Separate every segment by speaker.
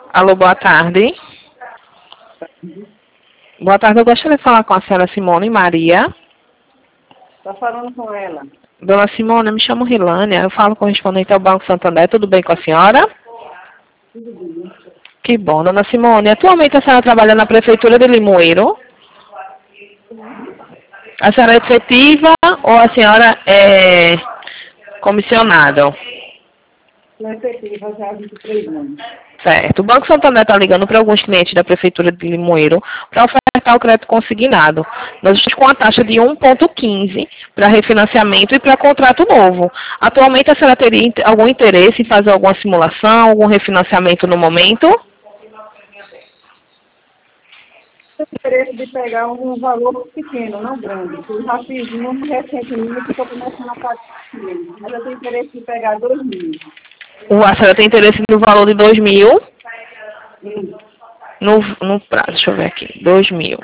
Speaker 1: Alô, boa tarde. Boa tarde, eu gostaria de falar com a senhora Simone Maria.
Speaker 2: Está falando com ela.
Speaker 1: Dona Simone, eu me chamo Rilânia, eu falo correspondente ao Banco Santander, tudo bem com a senhora?
Speaker 2: Tudo bem.
Speaker 1: Que bom, Dona Simone. Atualmente a senhora trabalha na Prefeitura de Limoeiro? A senhora é efetiva ou a senhora é comissionada?
Speaker 2: Na efetiva já há 23 anos.
Speaker 1: Certo. O Banco Santander está ligando para alguns clientes da Prefeitura de Limoeiro para ofertar o crédito consignado. Nós estamos com a taxa de 1,15 para refinanciamento e para contrato novo. Atualmente a senhora teria algum interesse em fazer alguma simulação, algum refinanciamento no momento?
Speaker 2: Eu tenho interesse de pegar um valor pequeno, não grande. Eu já fiz muito recentemente que estou começando a pagar dinheiro. Mas eu tenho interesse de pegar 2.000.
Speaker 1: A senhora tem interesse no valor de 2.000?
Speaker 2: Sim.
Speaker 1: No prazo, deixa eu ver aqui, 2.000.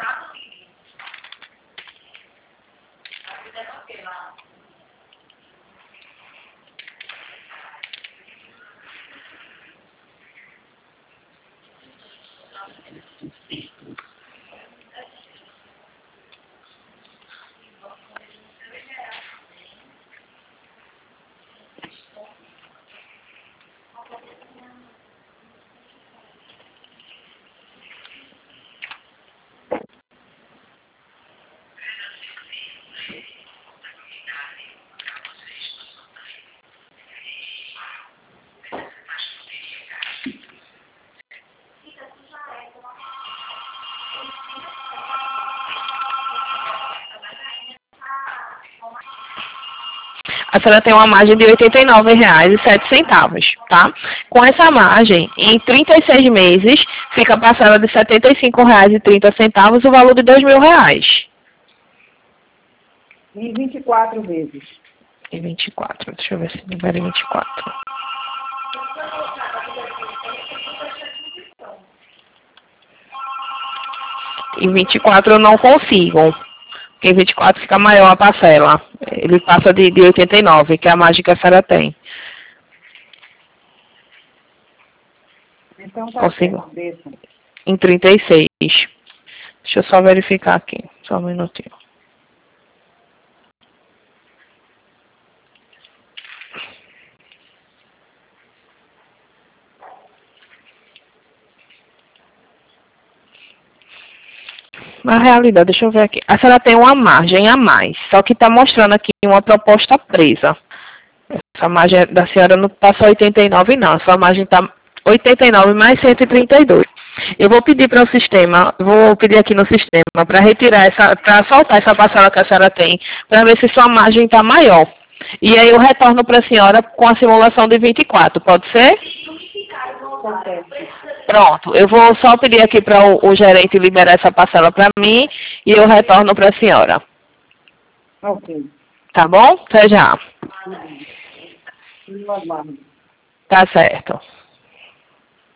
Speaker 1: A senhora tem uma margem de R$ 89,07, tá? Com essa margem, em 36 meses, fica a parcela de R$ 75,30, o valor de R$ 2.000.
Speaker 2: Em 24 vezes.
Speaker 1: E 24, deixa eu ver se número é 24. Em 24 eu não consigo, porque em 24 fica maior a parcela. Ele passa de 89, que é a margem que a senhora tem.
Speaker 2: Então tá
Speaker 1: Consigo.
Speaker 2: certo, deixa.
Speaker 1: Em 36. Deixa eu só verificar aqui, só um minutinho. Na realidade, deixa eu ver aqui. A senhora tem uma margem a mais, só que está mostrando aqui uma proposta presa. Essa margem da senhora não está só 89 não, a sua margem está 89 mais 132. Eu vou pedir para o sistema, vou pedir aqui no sistema para retirar essa, para soltar essa parcela que a senhora tem, para ver se sua margem está maior. E aí eu retorno para a senhora com a simulação de 24, pode ser?
Speaker 2: Tá certo.
Speaker 1: Pronto, eu vou só pedir aqui para o gerente liberar essa parcela para mim e eu retorno para a senhora.
Speaker 2: Ok.
Speaker 1: Tá bom? Até já.
Speaker 2: Eu aguardo.
Speaker 1: Tá certo.